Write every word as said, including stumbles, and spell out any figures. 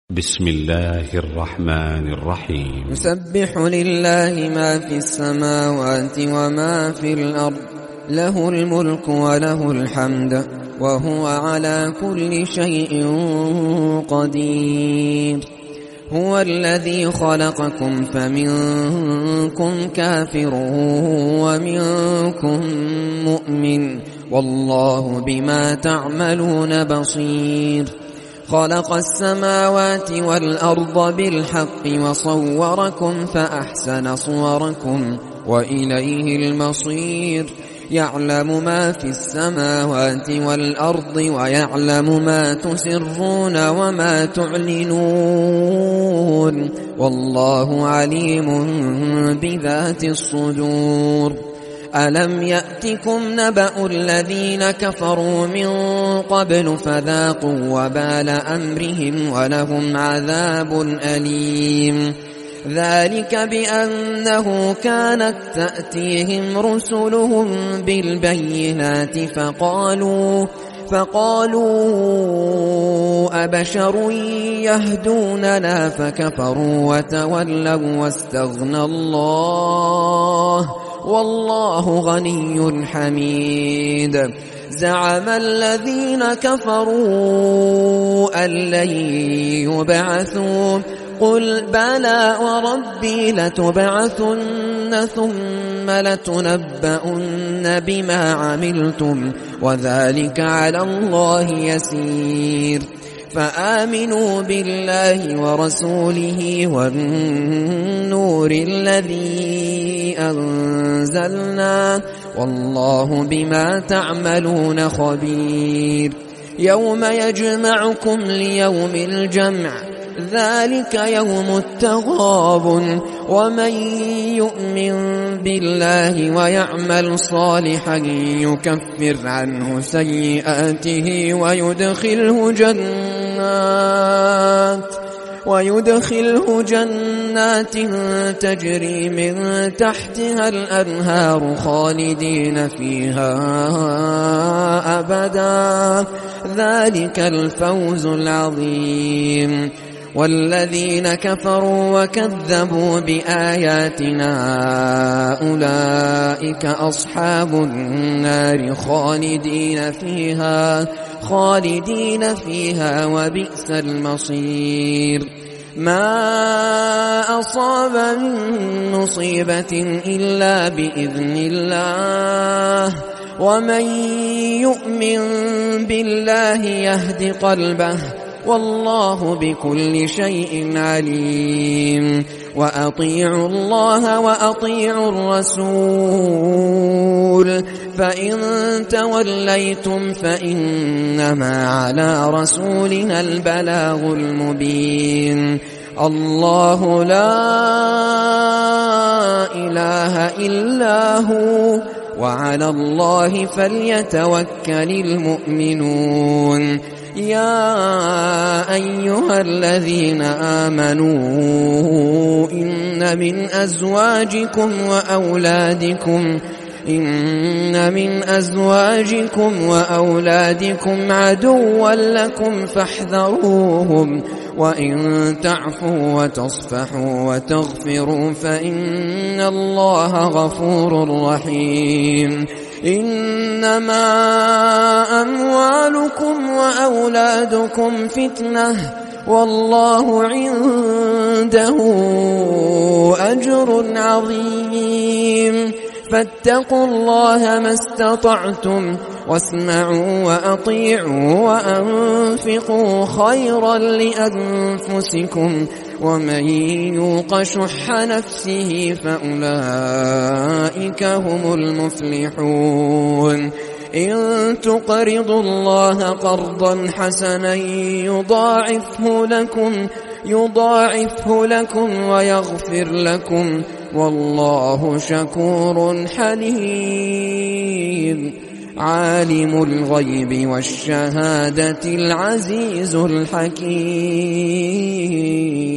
بسم الله الرحمن الرحيم. يسبح لله ما في السماوات وما في الأرض، له الملك وله الحمد وهو على كل شيء قدير. هو الذي خلقكم فمنكم كافر ومنكم مؤمن، والله بما تعملون بصير. خلق السماوات والأرض بالحق وصوركم فأحسن صوركم وإليه المصير. يعلم ما في السماوات والأرض ويعلم ما تسرون وما تعلنون، والله عليم بذات الصدور. ألم يأتكم نبأ الذين كفروا من قبل فذاقوا وبال أمرهم ولهم عذاب أليم. ذلك بأنه كانت تأتيهم رسلهم بالبينات فقالوا فقالوا أبشر يهدوننا فكفروا وتولوا واستغنى الله والله غني حميد. زعم الذين كفروا أن لن يبعثوا، قل بلى وربي لتبعثن ثم لتنبؤن بما عملتم وذلك على الله يسير. فآمنوا بالله ورسوله والنور الذي أنزلنا، والله بما تعملون خبير. يوم يجمعكم ليوم الجمع، ذلك يوم التغابن. ومن يؤمن بالله ويعمل صالحا يكفر عنه سيئاته ويدخله جنات ويدخله جنات تجري من تحتها الأنهار خالدين فيها أبدا، ذلك الفوز العظيم. والذين كفروا وكذبوا بآياتنا أولئك أصحاب النار خالدين فيها خالدين فيها وبئس المصير. ما أصاب من مصيبة إلا بإذن الله، ومن يؤمن بالله يهد قلبه، والله بكل شيء عليم. وأطيعوا الله وأطيعوا الرسول، فإن توليتم فإنما على رسولنا البلاغ المبين. الله لا إله إلا هو، وعلى الله فليتوكل المؤمنون. يا أيها الذين آمنوا إن من أزواجكم وأولادكم إن من أزواجكم وأولادكم عدوا لكم فاحذروهم، وإن تعفوا وتصفحوا وتغفروا فإن الله غفور رحيم. إنما أموالكم وأولادكم فتنة، والله عنده أجر عظيم. فاتقوا الله ما استطعتم، واسمعوا وأطيعوا وأنفقوا خيرا لأنفسكم، ومن يوق شح نفسه فأولئك هم المفلحون. إن تقرضوا الله قرضا حسنا يضاعفه لكم يضاعفه لكم ويغفر لكم، والله شكور حليم. عالم الغيب والشهادة العزيز الحكيم.